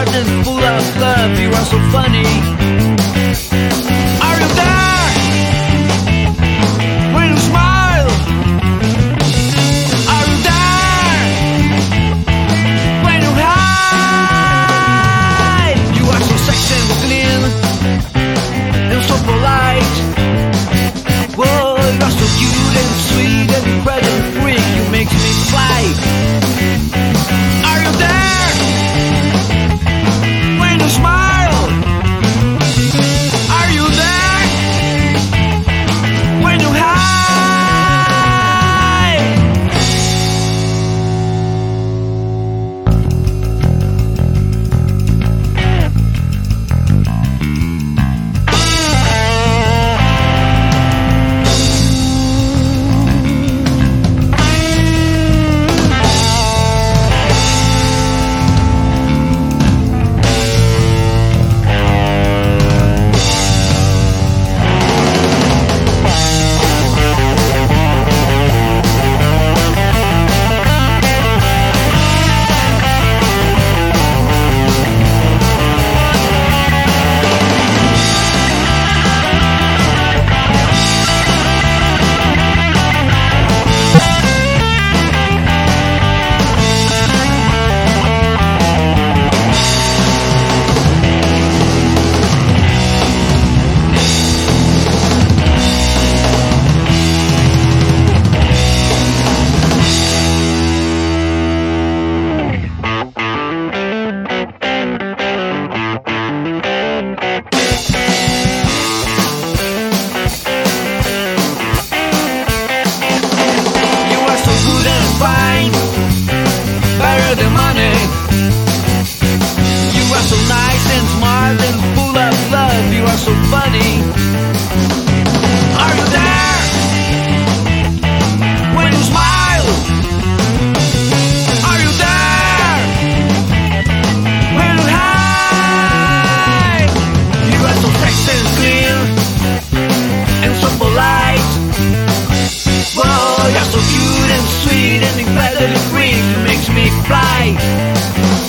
smart and full of love. You are so funny. Are you there when you smile? Are you there when you hide? You are so sexy and clean and so polite. Whoa, you are so cute and sweet and incredible freak. You make me fly. Are you there when you smile? Are you there when you hide? Fine, better than money. You are so nice and smart and full of love. You are so funny. Are you there when you smile? Are you there when you hide? You are so sexy and clean and so polite. Whoa, you're so cute and sweet and incredibly free. You makes me fly.